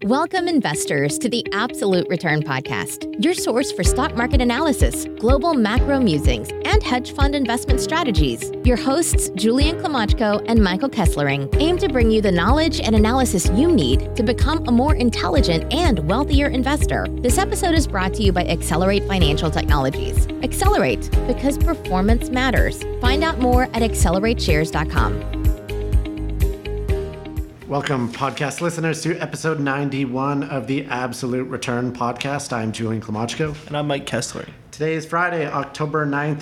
Welcome, investors, to the Absolute Return Podcast, your source for stock market analysis, global macro musings, and hedge fund investment strategies. Your hosts, Julian Klimachko and Michael Kesslering, aim to bring you the knowledge and analysis you need to become a more intelligent and wealthier investor. This episode is brought to you by Accelerate Financial Technologies. Accelerate, because performance matters. Find out more at accelerateshares.com. Welcome, podcast listeners, to episode 91 of the Absolute Return Podcast. I'm Julian Klimachko. And I'm Mike Kessler. Today is Friday, October 9th,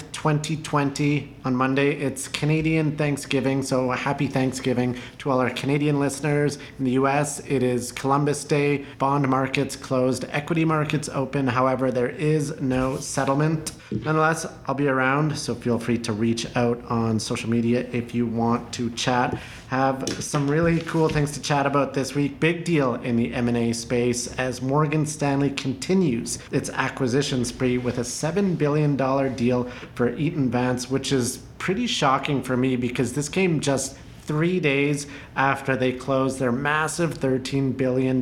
2020. On Monday, it's Canadian Thanksgiving, so a happy Thanksgiving to all our Canadian listeners. In the U.S., it is Columbus Day. Bond markets closed, equity markets open. However, there is no settlement. Nonetheless, I'll be around, so feel free to reach out on social media if you want to chat. Have some really cool things to chat about this week. Big deal in the M&A space as Morgan Stanley continues its acquisition spree with a $7 billion deal for Eaton Vance, which is pretty shocking for me because this came just 3 days after they closed their massive $13 billion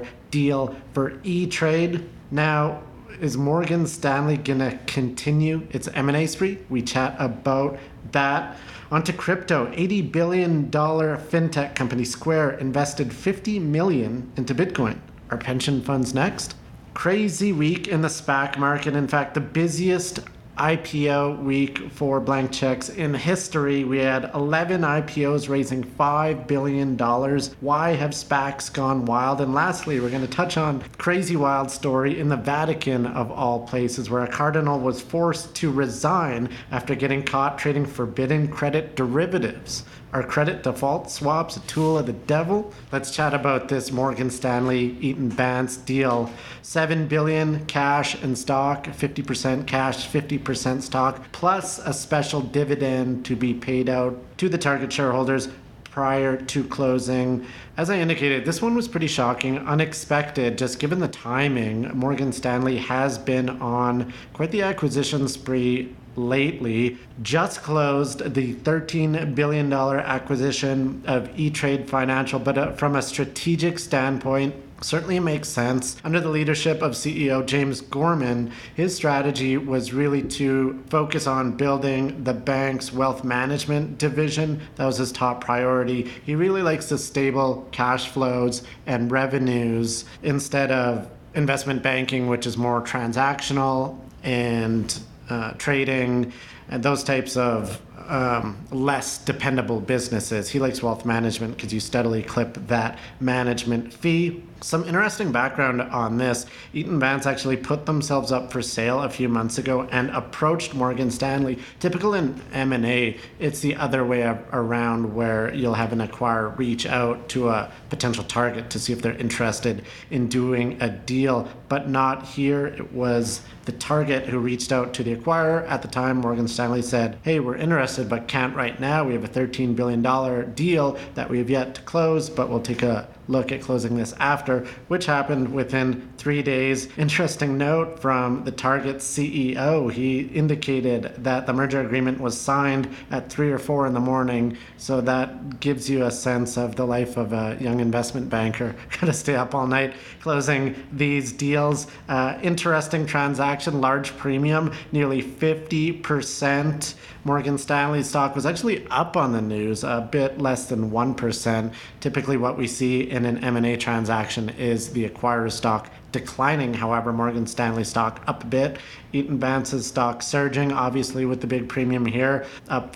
deal for E-Trade. Now, is Morgan Stanley gonna continue its M&A spree? We chat about that. Onto crypto. $80 billion fintech company Square invested $50 million into Bitcoin. Are pension funds next? Crazy week in the SPAC market. In fact, the busiest IPO week for blank checks in history. We had 11 IPOs raising $5 billion. Why have SPACs gone wild? And lastly, we're going to touch on crazy wild story in the Vatican of all places, where a cardinal was forced to resign after getting caught trading forbidden credit derivatives. Are credit default swaps a tool of the devil? Let's chat about this Morgan Stanley Eaton Vance deal. $7 billion cash and stock, 50% cash, 50% stock, plus a special dividend to be paid out to the target shareholders prior to closing. As I indicated, this one was pretty shocking, unexpected, just given the timing. Morgan Stanley has been on quite the acquisition spree lately. Just closed the $13 billion acquisition of E-Trade Financial, but from a strategic standpoint, certainly makes sense. Under the leadership of CEO James Gorman, his strategy was really to focus on building the bank's wealth management division. That was his top priority. He really likes the stable cash flows and revenues instead of investment banking, which is more transactional and trading and those types of less dependable businesses. He likes wealth management because you steadily clip that management fee. Some interesting background on this. Eaton Vance actually put themselves up for sale a few months ago and approached Morgan Stanley. Typical in M&A, it's the other way around, where you'll have an acquirer reach out to a potential target to see if they're interested in doing a deal, but not here. It was the target who reached out to the acquirer. At the time, Morgan Stanley said, hey, we're interested, but can't right now. We have a $13 billion deal that we have yet to close, but we'll take a look at closing this after, which happened within 3 days. Interesting note from the Target CEO, he indicated that the merger agreement was signed at 3 or 4 in the morning, so that gives you a sense of the life of a young investment banker. Gotta stay up all night closing these deals. Interesting transaction, large premium, nearly 50%. Morgan Stanley stock was actually up on the news, a bit less than 1%. Typically what we see in an M&A transaction is the acquirer's stock declining. However, Morgan Stanley stock up a bit. Eaton Vance's stock surging, obviously with the big premium here, up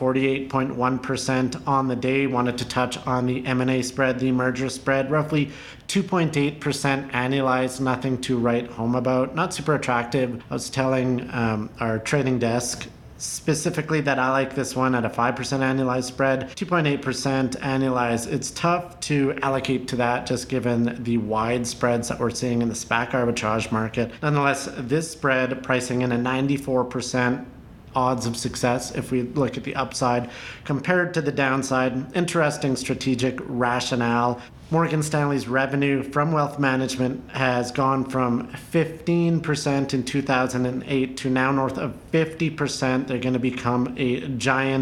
48.1% on the day. Wanted to touch on the M&A spread, the merger spread, roughly 2.8% annualized, nothing to write home about. Not super attractive. I was telling our trading desk specifically that I like this one at a 5% annualized spread, 2.8% annualized. It's tough to allocate to that just given the wide spreads that we're seeing in the SPAC arbitrage market. Nonetheless, this spread pricing in a 94% odds of success if we look at the upside compared to the downside. Interesting strategic rationale. Morgan Stanley's revenue from wealth management has gone from 15% in 2008 to now north of 50%. They're going to become a giant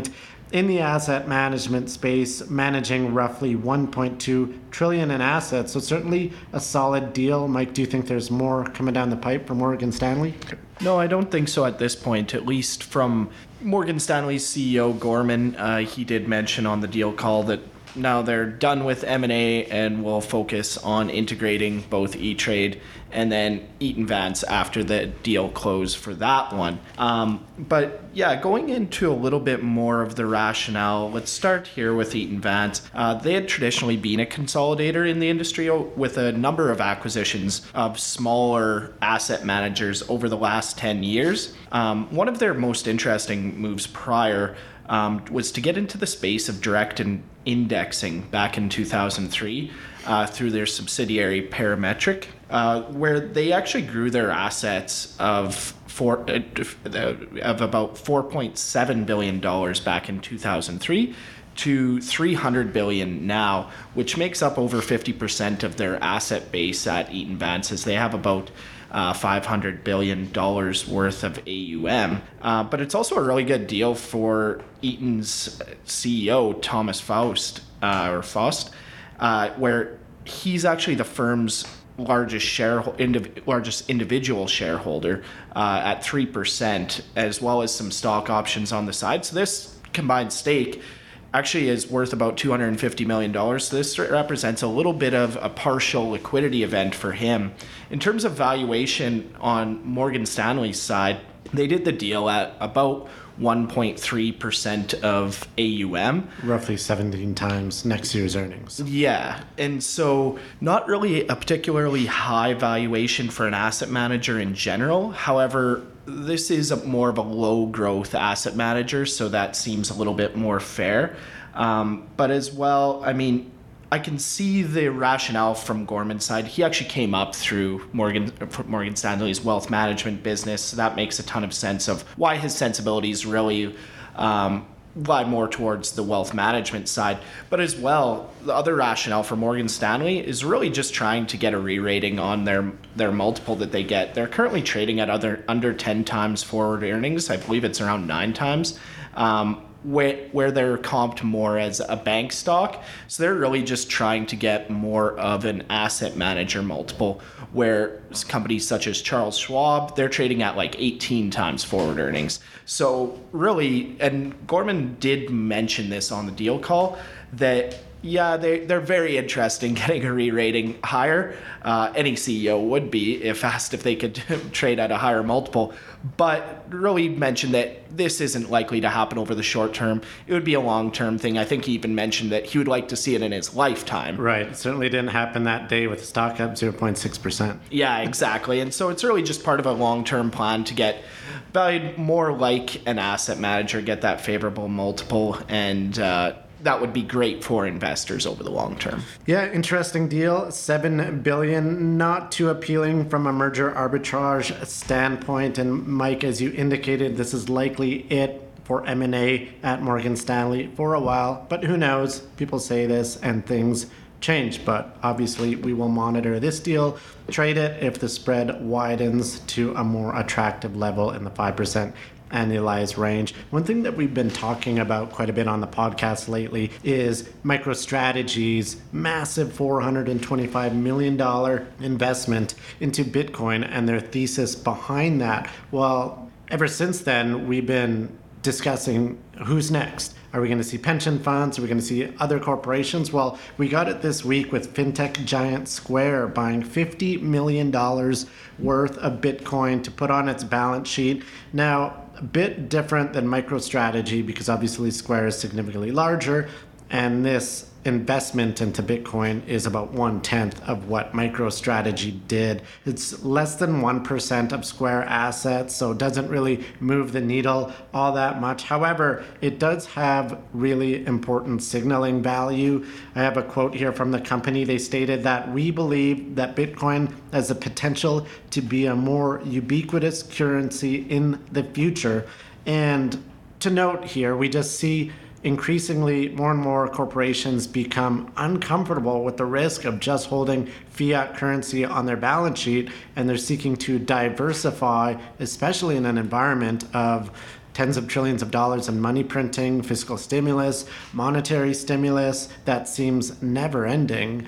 in the asset management space, managing roughly 1.2 trillion in assets. So certainly a solid deal. Mike, do you think there's more coming down the pipe from Morgan Stanley? No, I don't think so at this point, at least from Morgan Stanley's CEO, Gorman. He did mention on the deal call that now they're done with M&A and will focus on integrating both E-Trade and then Eaton Vance after the deal close for that one. But yeah, going into a little bit more of the rationale, let's start here with Eaton Vance. They had traditionally been a consolidator in the industry with a number of acquisitions of smaller asset managers over the last 10 years. One of their most interesting moves prior was to get into the space of direct indexing back in 2003 through their subsidiary Parametric, where they actually grew their assets of about $4.7 billion back in 2003 to $300 billion now, which makes up over 50% of their asset base at Eaton Vance, as they have about $500 billion worth of AUM. But it's also a really good deal for Eaton's CEO, Thomas Faust, where he's actually the firm's largest individual shareholder at 3%, as well as some stock options on the side. So this combined stake actually is worth about $250 million. So this represents a little bit of a partial liquidity event for him. In terms of valuation on Morgan Stanley's side, they did the deal at about 1.3% of AUM. Roughly 17 times next year's earnings. Yeah. And so not really a particularly high valuation for an asset manager in general. However, this is more of a low growth asset manager, so that seems a little bit more fair. But as well, I mean, I can see the rationale from Gorman's side. He actually came up through Morgan Stanley's wealth management business, so that makes a ton of sense of why his sensibilities really lie more towards the wealth management side. But as well, the other rationale for Morgan Stanley is really just trying to get a re-rating on their multiple that they get. They're currently trading at under 10 times forward earnings. I believe it's around 9 times. Where they're comped more as a bank stock. So they're really just trying to get more of an asset manager multiple, where companies such as Charles Schwab, they're trading at like 18 times forward earnings. So really, and Gorman did mention this on the deal call, that yeah, they're very interested in getting a re-rating higher. Any CEO would be if asked if they could trade at a higher multiple. But really mentioned that this isn't likely to happen over the short term. It would be a long-term thing. I think he even mentioned that he would like to see it in his lifetime. Right. It certainly didn't happen that day with the stock up 0.6%. Yeah, exactly. And so it's really just part of a long-term plan to get valued more like an asset manager, get that favorable multiple, and that would be great for investors over the long term. Yeah, interesting deal. $7 billion, not too appealing from a merger arbitrage standpoint. And Mike, as you indicated, this is likely it for M&A at Morgan Stanley for a while. But who knows? People say this and things change. But obviously, we will monitor this deal, trade it if the spread widens to a more attractive level in the 5% annualized range. One thing that we've been talking about quite a bit on the podcast lately is MicroStrategy's massive $425 million investment into Bitcoin and their thesis behind that. Well, ever since then, we've been discussing who's next. Are we going to see pension funds? Are we going to see other corporations? Well, we got it this week with fintech giant Square buying $50 million worth of Bitcoin to put on its balance sheet. Now, a bit different than MicroStrategy because obviously Square is significantly larger, and this investment into Bitcoin is about 1/10 of what MicroStrategy did. It's less than 1% of Square assets, so it doesn't really move the needle all that much. However, it does have really important signaling value. I have a quote here from the company. They stated that we believe that Bitcoin has the potential to be a more ubiquitous currency in the future. And to note here, we just see increasingly more and more corporations become uncomfortable with the risk of just holding fiat currency on their balance sheet, and they're seeking to diversify, especially in an environment of tens of trillions of dollars in money printing, fiscal stimulus, monetary stimulus that seems never ending.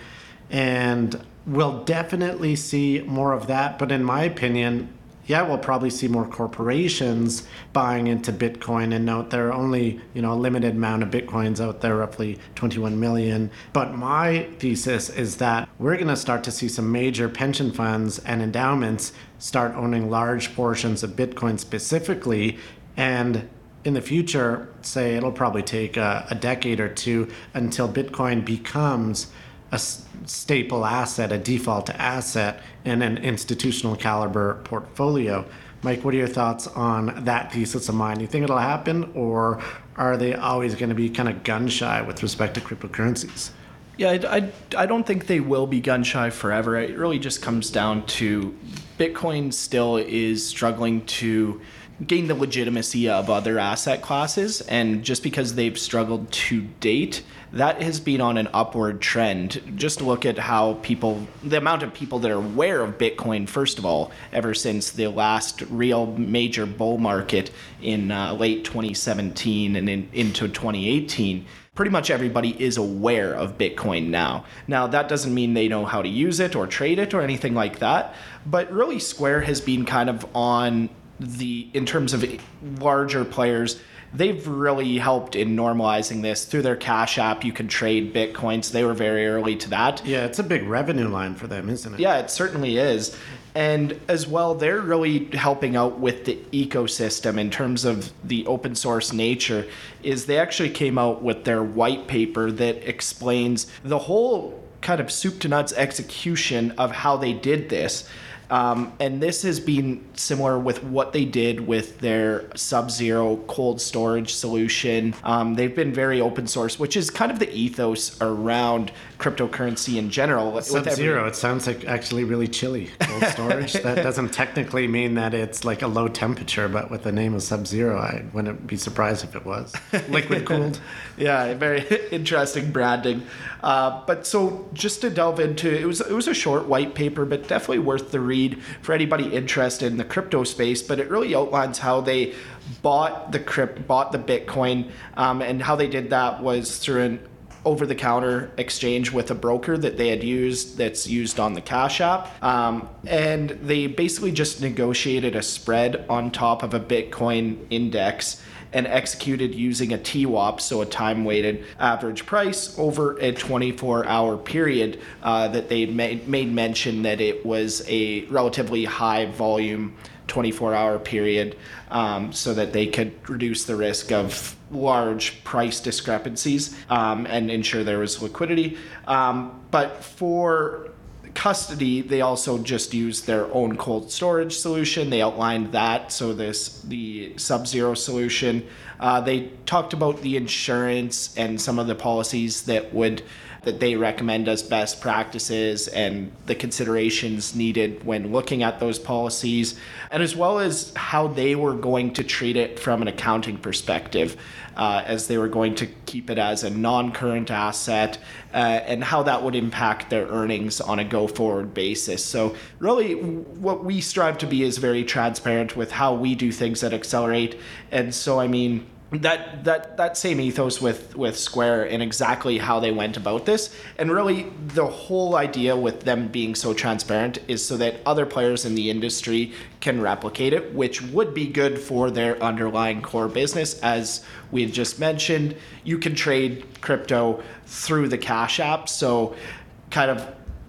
And we'll definitely see more of that. But in my opinion, yeah, we'll probably see more corporations buying into Bitcoin. And note, there are only, a limited amount of Bitcoins out there, roughly 21 million. But my thesis is that we're going to start to see some major pension funds and endowments start owning large portions of Bitcoin specifically. And in the future, say it'll probably take a decade or two until Bitcoin becomes a staple asset, a default asset in an institutional caliber portfolio. Mike, what are your thoughts on that thesis of mine? You think it'll happen, or are they always going to be kind of gun shy with respect to cryptocurrencies? Yeah, I don't think they will be gun shy forever. It really just comes down to Bitcoin still is struggling to gain the legitimacy of other asset classes, and just because they've struggled to date, that has been on an upward trend. Just look at how the amount of people that are aware of Bitcoin, first of all, ever since the last real major bull market in late 2017 and into 2018. Pretty much everybody is aware of Bitcoin now. Now, that doesn't mean they know how to use it or trade it or anything like that, but really Square has been kind of on in terms of larger players, they've really helped in normalizing this. Through their Cash App, you can trade Bitcoins. They were very early to that. Yeah, it's a big revenue line for them, isn't it? Yeah, it certainly is. And as well, they're really helping out with the ecosystem in terms of the open source nature. Is they actually came out with their white paper that explains the whole kind of soup to nuts execution of how they did this. And this has been similar with what they did with their Sub-Zero cold storage solution. They've been very open source, which is kind of the ethos around cryptocurrency in general. Sub-Zero, it sounds like actually really chilly. Cold storage, that doesn't technically mean that it's like a low temperature, but with the name of Sub-Zero, I wouldn't be surprised if it was. Liquid cooled. Yeah, very interesting branding. But so just to delve into, it was a short white paper, but definitely worth the read for anybody interested in the crypto space. But it really outlines how they bought the Bitcoin, and how they did that was through an over-the-counter exchange with a broker that they had used that's used on the Cash App. And they basically just negotiated a spread on top of a Bitcoin index and executed using a TWAP, so a time-weighted average price, over a 24-hour period that they made mention that it was a relatively high-volume 24-hour period, so that they could reduce the risk of large price discrepancies and ensure there was liquidity. But for custody, they also just used their own cold storage solution. They outlined that. So the Sub-Zero solution. They talked about the insurance and some of the policies that they recommend as best practices and the considerations needed when looking at those policies, and as well as how they were going to treat it from an accounting perspective, as they were going to keep it as a non-current asset, and how that would impact their earnings on a go-forward basis. So really what we strive to be is very transparent with how we do things at Accelerate. And so, I mean, that same ethos with Square and exactly how they went about this, and really the whole idea with them being so transparent is so that other players in the industry can replicate it, which would be good for their underlying core business. As we had just mentioned, you can trade crypto through the Cash App, so kind of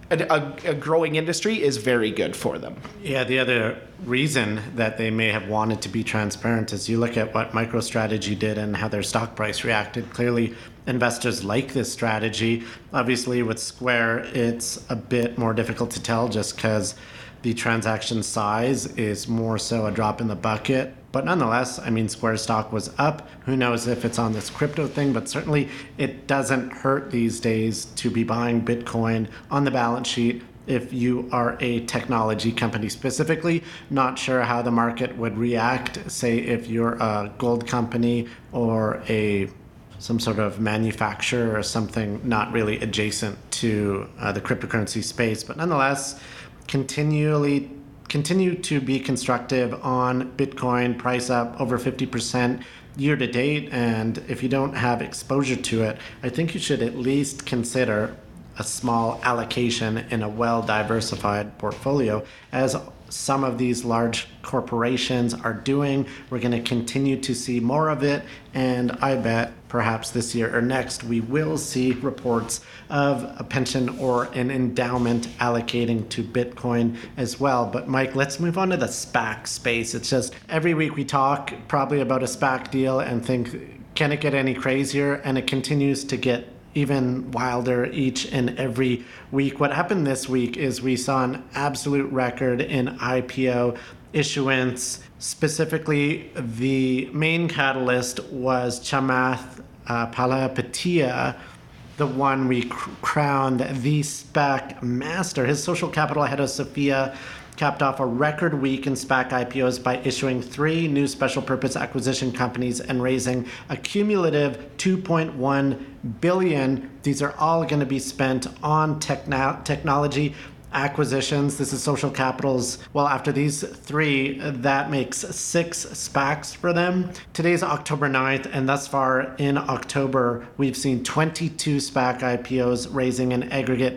a growing industry is very good for them. Yeah, the other reason that they may have wanted to be transparent is you look at what MicroStrategy did and how their stock price reacted. Clearly, investors like this strategy. Obviously, with Square, it's a bit more difficult to tell just because the transaction size is more so a drop in the bucket. But nonetheless, I mean, Square stock was up. Who knows if it's on this crypto thing, but certainly it doesn't hurt these days to be buying Bitcoin on the balance sheet if you are a technology company specifically. Not sure how the market would react, say if you're a gold company or some sort of manufacturer or something not really adjacent to the cryptocurrency space. But nonetheless, continually continue to be constructive on Bitcoin, price up over 50% year to date. And if you don't have exposure to it, I think you should at least consider a small allocation in a well-diversified portfolio, as some of these large corporations are doing. We're going to continue to see more of it, and I bet perhaps this year or next we will see reports of a pension or an endowment allocating to Bitcoin as well. But Mike, let's move on to the SPAC space. It's just every week we talk probably about a SPAC deal and think, can it get any crazier? And it continues to get even wilder each and every week. What happened this week is we saw an absolute record in IPO issuance. Specifically, the main catalyst was Chamath Palihapitiya, the one we crowned the SPAC master. His social capital ahead of Sophia capped off a record week in SPAC IPOs by issuing 3 new special purpose acquisition companies and raising a cumulative $2.1 billion. These are all going to be spent on technology acquisitions. This is Social Capital's. Well, after these 3, that makes 6 SPACs for them. Today's October 9th, and thus far in October, we've seen 22 SPAC IPOs raising an aggregate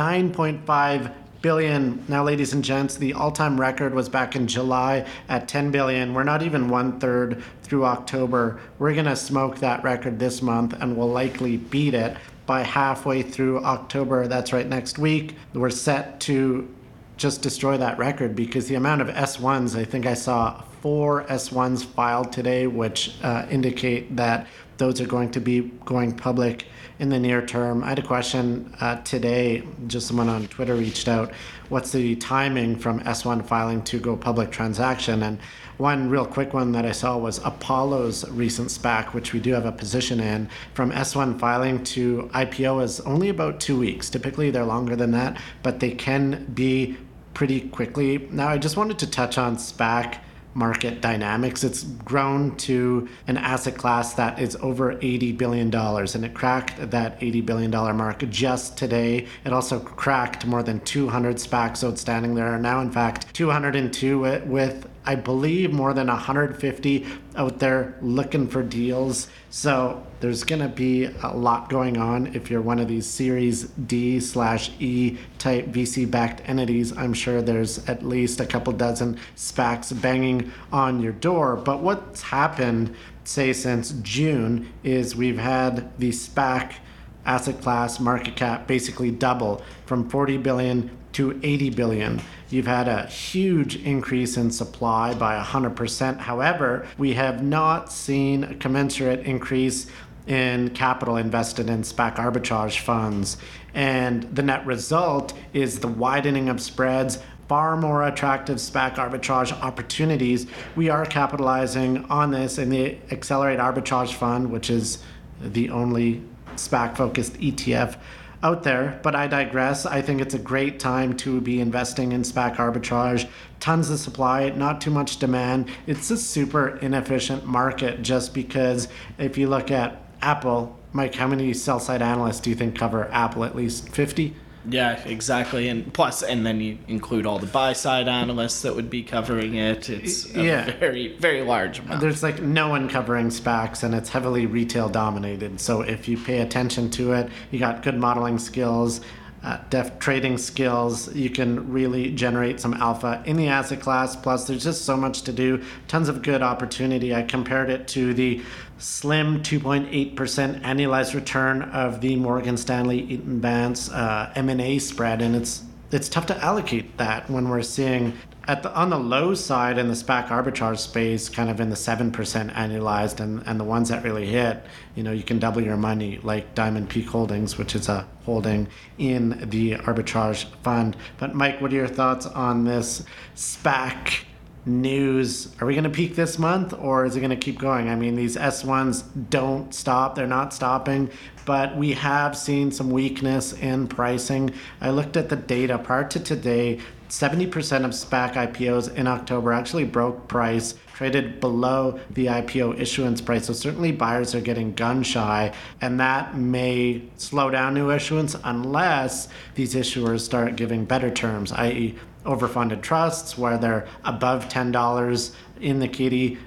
$9.5 billion. Now, ladies and gents, the all-time record was back in July at $10 billion. We're not even 1/3 through October. We're going to smoke that record this month and will likely beat it by halfway through October. That's right, next week. We're set to just destroy that record because the amount of S1s, I think I saw 4 S1s filed today, which indicate that those are going to be going public in the near term. I had a question today, just someone on Twitter reached out, what's the timing from S1 filing to go public transaction? And one real quick one that I saw was Apollo's recent SPAC, which we do have a position in. From S1 filing to IPO is only about 2 weeks. Typically they're longer than that, but they can be pretty quickly. Now, I just wanted to touch on SPAC market dynamics. It's grown to an asset class that is over $80 billion, and it cracked that $80 billion mark just today. It also cracked more than 200 SPACs outstanding. There are now, in fact, 202 with I believe more than 150 out there looking for deals. So there's going to be a lot going on. If you're one of these Series D/E type VC-backed entities, I'm sure there's at least a couple dozen SPACs banging on your door. But what's happened, say, since June is we've had the SPAC asset class market cap basically double from 40 billion to 80 billion. You've had a huge increase in supply by 100%. However, we have not seen a commensurate increase in capital invested in SPAC arbitrage funds. And the net result is the widening of spreads, far more attractive SPAC arbitrage opportunities. We are capitalizing on this in the Accelerate Arbitrage Fund, which is the only SPAC-focused ETF out there, but I digress. I think it's a great time to be investing in SPAC arbitrage. Tons of supply, not too much demand. It's a super inefficient market just because if you look at Apple, Mike, how many sell-side analysts do you think cover Apple? At least 50? Yeah, exactly. And plus, and then you include all the buy-side analysts that would be covering it. It's a very, very large amount. There's like no one covering SPACs, and it's heavily retail dominated. So if you pay attention to it, you got good modeling skills, deft trading skills, you can really generate some alpha in the asset class. Plus, there's just so much to do. Tons of good opportunity. I compared it to the slim 2.8% annualized return of the Morgan Stanley Eaton Vance M&A spread, and it's tough to allocate that when we're seeing on the low side in the SPAC arbitrage space, kind of in the 7% annualized, and the ones that really hit, you can double your money, like Diamond Peak Holdings, which is a holding in the arbitrage fund. But Mike, what are your thoughts on this SPAC news? Are we going to peak this month, or is it going to keep going? I mean, these S1s don't stop. They're not stopping, but we have seen some weakness in pricing. I looked at the data prior to today. 70% of SPAC IPOs in October actually broke price, traded below the IPO issuance price. So certainly buyers are getting gun shy, and that may slow down new issuance unless these issuers start giving better terms, i.e. overfunded trusts where they're above $10 in the kitty,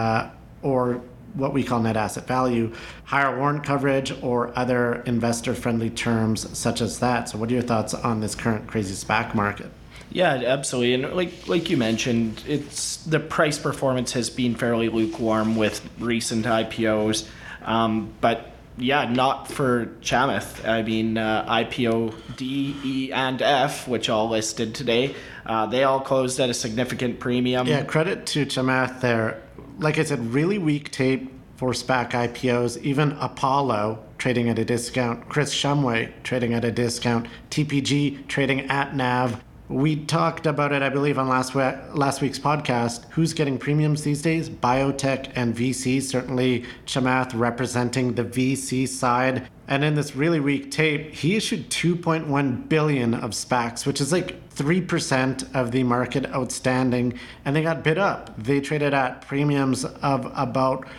or what we call net asset value, higher warrant coverage, or other investor-friendly terms such as that. So what are your thoughts on this current crazy SPAC market? Yeah, absolutely. And like you mentioned, it's the price performance has been fairly lukewarm with recent IPOs. But yeah, not for Chamath. I mean, IPO D, E, and F, which all listed today, they all closed at a significant premium. Yeah, credit to Chamath there. Like I said, really weak tape for SPAC IPOs. Even Apollo trading at a discount. Chris Shumway trading at a discount. TPG trading at NAV. We talked about it, I believe, on last week's podcast. Who's getting premiums these days? Biotech and VC. Certainly Chamath representing the VC side. And in this really weak tape, he issued 2.1 billion of SPACs, which is like 3% of the market outstanding, and they got bid up. They traded at premiums of about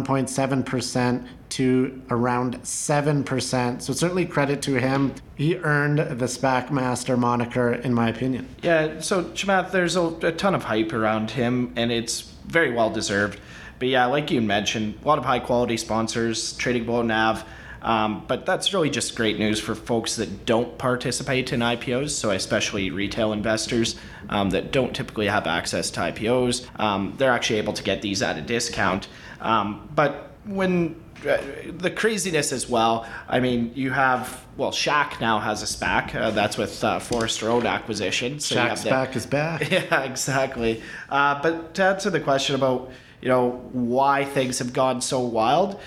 1.7% to around 7%. So certainly credit to him. He earned the SPAC master moniker, in my opinion. Yeah, so Chamath, there's a ton of hype around him, and it's very well deserved. But yeah, like you mentioned, a lot of high quality sponsors trading below NAV. But that's really just great news for folks that don't participate in IPOs, so especially retail investors that don't typically have access to IPOs. They're actually able to get these at a discount. But when the craziness as well, I mean, you have, Shaq now has a SPAC. That's with Forest Road acquisition. So Shaq's SPAC is back. Yeah, exactly. But to answer the question about why things have gone so wild,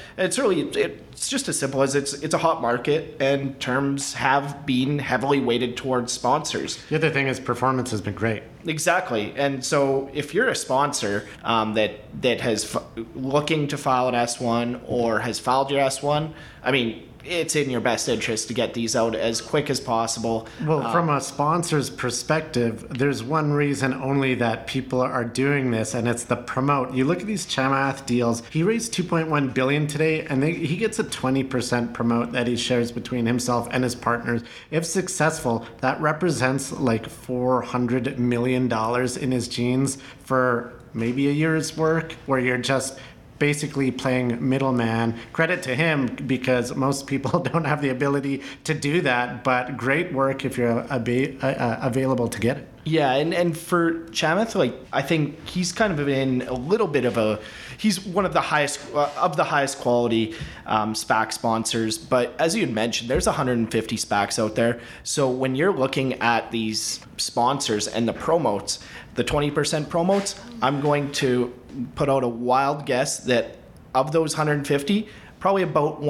it's just as simple as it's a hot market, and terms have been heavily weighted towards sponsors. The other thing is performance has been great. Exactly. And so if you're a sponsor that has looking to file an S1 or has filed your S1, I mean, it's in your best interest to get these out as quick as possible. Well, from a sponsor's perspective, there's one reason only that people are doing this, and it's the promote. You look at these Chamath deals. He raised 2.1 billion today, and he gets a 20% promote that he shares between himself and his partners. If successful, that represents like $400 million in his jeans for maybe a year's work, where you're just basically playing middleman. Credit to him, because most people don't have the ability to do that, but great work if you're available to get it. Yeah, and for Chamath, I think he's kind of in a little bit of he's one of the highest quality SPAC sponsors. But as you had mentioned, there's 150 SPACs out there. So when you're looking at these sponsors and the promotes, the 20% promotes, I'm going to put out a wild guess that of those 150, probably about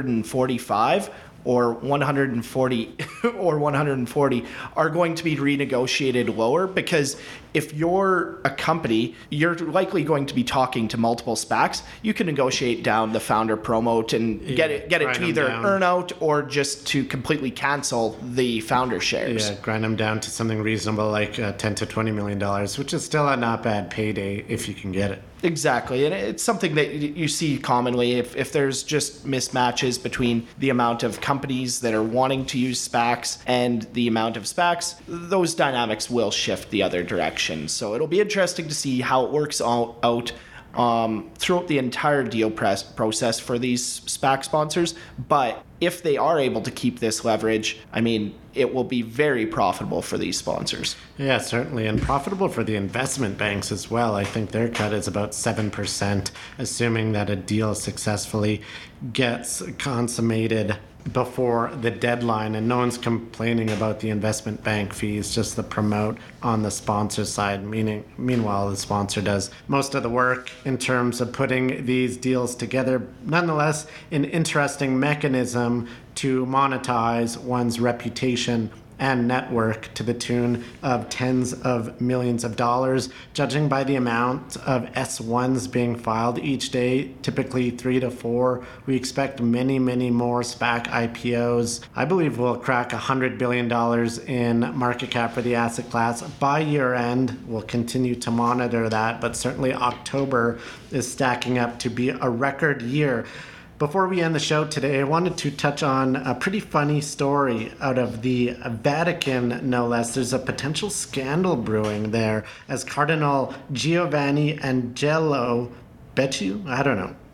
145 or 140 or 140 are going to be renegotiated lower, because if you're a company, you're likely going to be talking to multiple SPACs. You can negotiate down the founder promote and get it to either earn out or just to completely cancel the founder shares. Yeah, grind them down to something reasonable like $10 to $20 million, which is still a not bad payday if you can get it. Exactly, and it's something that you see commonly if there's just mismatches between the amount of companies that are wanting to use SPACs and the amount of SPACs, those dynamics will shift the other direction. So it'll be interesting to see how it works out throughout the entire deal process for these SPAC sponsors. But if they are able to keep this leverage, I mean, it will be very profitable for these sponsors. Yeah, certainly, and profitable for the investment banks as well. I think their cut is about 7%, assuming that a deal successfully gets consummated before the deadline, and no one's complaining about the investment bank fees, just the promote on the sponsor side. Meanwhile, the sponsor does most of the work in terms of putting these deals together. Nonetheless, an interesting mechanism to monetize one's reputation and network to the tune of tens of millions of dollars. Judging by the amount of S1s being filed each day, typically 3 to 4, we expect many, many more SPAC IPOs. I believe we'll crack $100 billion in market cap for the asset class by year end. We'll continue to monitor that, but certainly October is stacking up to be a record year. Before we end the show today, I wanted to touch on a pretty funny story out of the Vatican, no less. There's a potential scandal brewing there as Cardinal Giovanni Angelo Becciu, I don't know,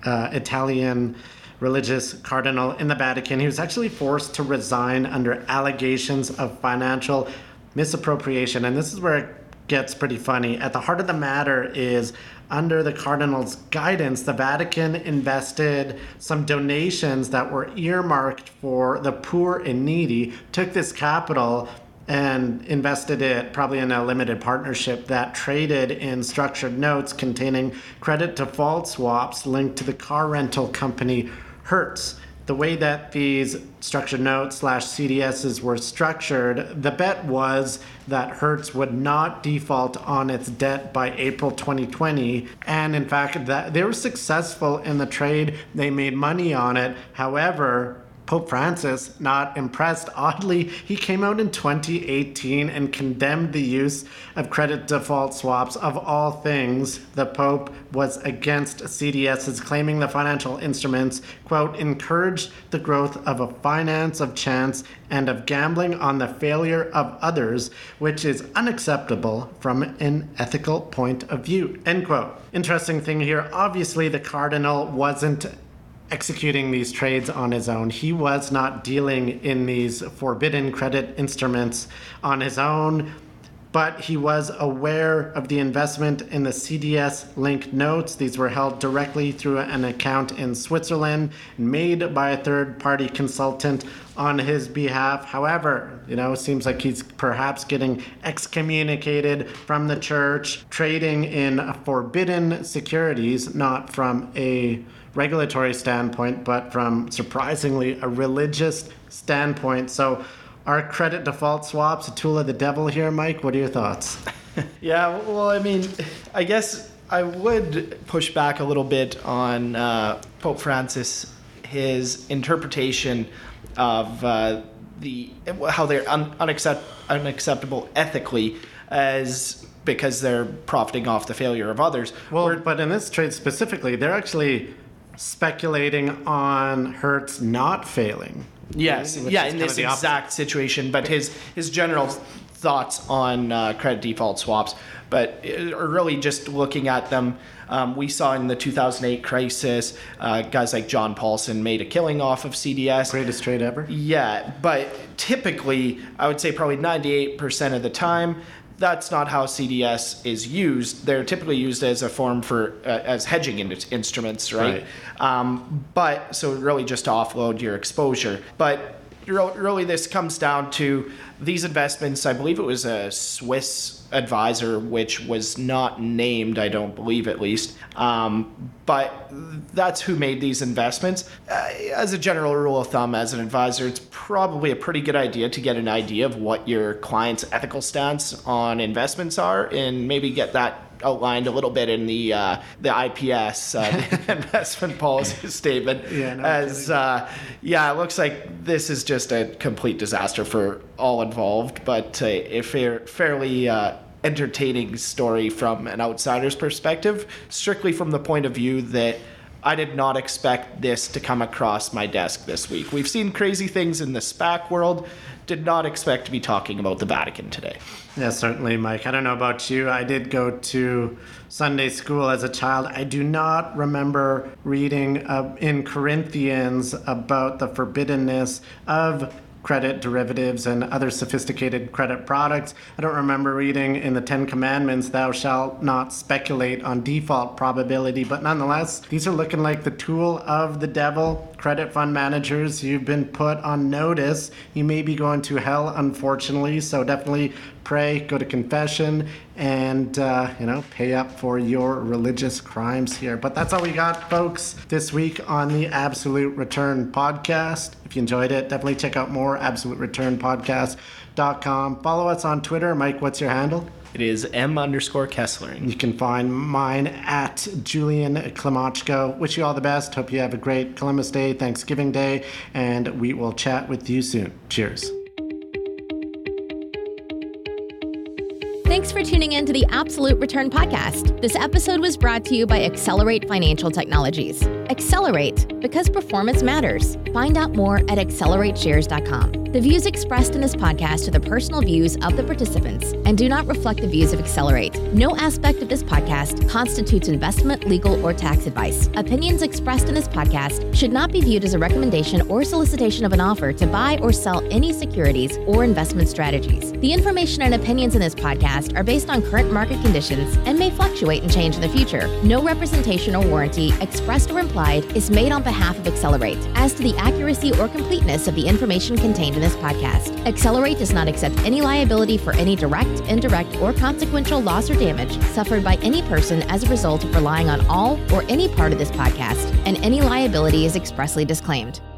Italian religious cardinal in the Vatican. He was actually forced to resign under allegations of financial misappropriation. And this is where it gets pretty funny. At the heart of the matter is, under the cardinal's guidance, the Vatican invested some donations that were earmarked for the poor and needy, took this capital and invested it probably in a limited partnership that traded in structured notes containing credit default swaps linked to the car rental company Hertz. The way that these structured notes / CDSs were structured, the bet was that Hertz would not default on its debt by April 2020. And in fact, that they were successful in the trade. They made money on it. However, Pope Francis, not impressed. Oddly, he came out in 2018 and condemned the use of credit default swaps. Of all things, the Pope was against CDSs, claiming the financial instruments, quote, encouraged the growth of a finance of chance and of gambling on the failure of others, which is unacceptable from an ethical point of view, end quote. Interesting thing here, obviously the Cardinal wasn't executing these trades on his own. He was not dealing in these forbidden credit instruments on his own, but he was aware of the investment in the CDS-linked notes. These were held directly through an account in Switzerland, made by a third-party consultant on his behalf. However, it seems like he's perhaps getting excommunicated from the church, trading in forbidden securities, not from a regulatory standpoint, but from surprisingly a religious standpoint. So are credit default swaps a tool of the devil here, Mike? What are your thoughts? Yeah, well, I mean, I guess I would push back a little bit on Pope Francis, his interpretation of how they're unacceptable ethically because they're profiting off the failure of others. Well, but in this trade specifically, they're actually speculating on Hertz not failing. Yes, yeah, in this exact situation. But his general thoughts on credit default swaps, but really just looking at them, we saw in the 2008 crisis, guys like John Paulson made a killing off of CDS. Greatest trade ever. Yeah, but typically, I would say probably 98% of the time, that's not how CDS is used. They're typically used as a form for as hedging instruments, right? But so really just to offload your exposure. But really this comes down to these investments. I believe it was a Swiss advisor, which was not named, I don't believe at least. But that's who made these investments. As a general rule of thumb, as an advisor, it's probably a pretty good idea to get an idea of what your client's ethical stance on investments are and maybe get that outlined a little bit in the IPS, the investment policy statement. It looks like this is just a complete disaster for all involved, but a fairly entertaining story from an outsider's perspective, strictly from the point of view that I did not expect this to come across my desk this week. We've seen crazy things in the SPAC world. Did not expect to be talking about the Vatican today. Yeah, certainly, Mike. I don't know about you. I did go to Sunday school as a child. I do not remember reading in Corinthians about the forbiddenness of credit derivatives and other sophisticated credit products. I don't remember reading in the 10 Commandments, thou shalt not speculate on default probability, but nonetheless, these are looking like the tool of the devil. Credit fund managers, you've been put on notice. You may be going to hell, unfortunately, so definitely pray, go to confession, and pay up for your religious crimes here. But that's all we got, folks, this week on the Absolute Return Podcast. If you enjoyed it, definitely check out more, absolutereturnpodcast.com. Follow us on Twitter. Mike, what's your handle? It is M_Kesslering. You can find mine at Julian Klimachko. Wish you all the best. Hope you have a great Columbus Day, Thanksgiving Day, and we will chat with you soon. Cheers. Thanks for tuning in to the Absolute Return Podcast. This episode was brought to you by Accelerate Financial Technologies. Accelerate. because performance matters. Find out more at accelerateshares.com. The views expressed in this podcast are the personal views of the participants and do not reflect the views of Accelerate. No aspect of this podcast constitutes investment, legal, or tax advice. Opinions expressed in this podcast should not be viewed as a recommendation or solicitation of an offer to buy or sell any securities or investment strategies. The information and opinions in this podcast are based on current market conditions and may fluctuate and change in the future. No representation or warranty, expressed or implied, is made on behalf of Accelerate as to the accuracy or completeness of the information contained in this podcast. Accelerate does not accept any liability for any direct, indirect, or consequential loss or damage suffered by any person as a result of relying on all or any part of this podcast, and any liability is expressly disclaimed.